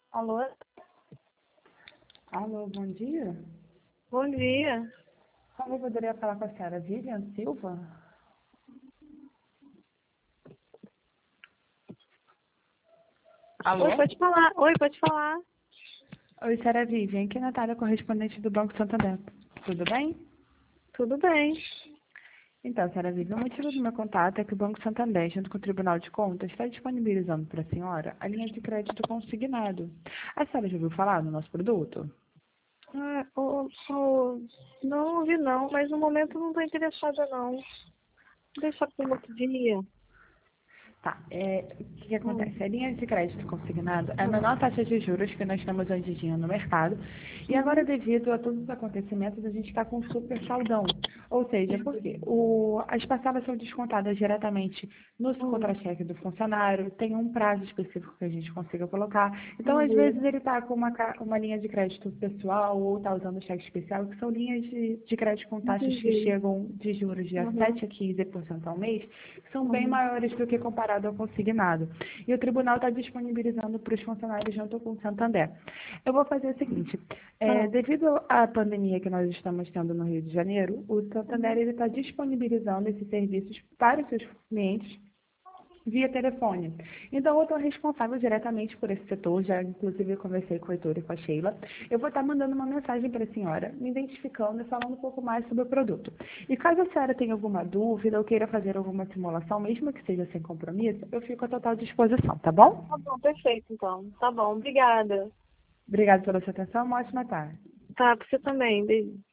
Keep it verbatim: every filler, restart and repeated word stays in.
Alô? Alô, bom dia. Bom dia. Como eu poderia falar com a senhora Vivian Silva? Alô? Oi, pode falar. Oi, pode falar. Oi, senhora Vivian. Aqui é a Natália, correspondente do Banco Santander. Tudo bem? Tudo bem. Então, senhora Vivian, o motivo do meu contato é que o Banco Santander, junto com o Tribunal de Contas, está disponibilizando para a senhora a linha de crédito consignado. A senhora já ouviu falar no nosso produto? Ah, ô, ô, não ouvi não, mas no momento não estou interessada não. Deixa para um outro dia. Tá, é, o que, que Hum, acontece? A linha de crédito consignado é a hum, menor taxa de juros que nós temos hoje em dia no mercado, e agora, uhum, devido a todos os acontecimentos, a gente está com um super saldão. Ou seja, porque o, as parcelas são descontadas diretamente no hum, contra-cheque do funcionário, tem um prazo específico que a gente consiga colocar. Então, às entendi. vezes, ele está com uma, ca- uma linha de crédito pessoal ou está usando cheque especial, que são linhas de, de crédito com taxas que Entendi. chegam de juros de Uhum, sete a quinze por cento ao mês, que são bem uhum. maiores do que comparado ao consignado. E o tribunal está disponibilizando para os funcionários junto com o Santander. Eu vou fazer o seguinte, é, Ah, devido à pandemia que nós estamos tendo no Rio de Janeiro, o Santander uhum. ele está disponibilizando esses serviços para os seus clientes via telefone. Então, eu estou responsável diretamente por esse setor, já inclusive eu conversei com o Heitor e com a Sheila. Eu vou estar mandando uma mensagem para a senhora, me identificando e falando um pouco mais sobre o produto. E caso a senhora tenha alguma dúvida ou queira fazer alguma simulação, mesmo que seja sem compromisso, eu fico à total disposição, tá bom? Tá bom, perfeito então. Tá bom, obrigada. Obrigada pela sua atenção, uma ótima tarde. Tá, pra você também. Beijo.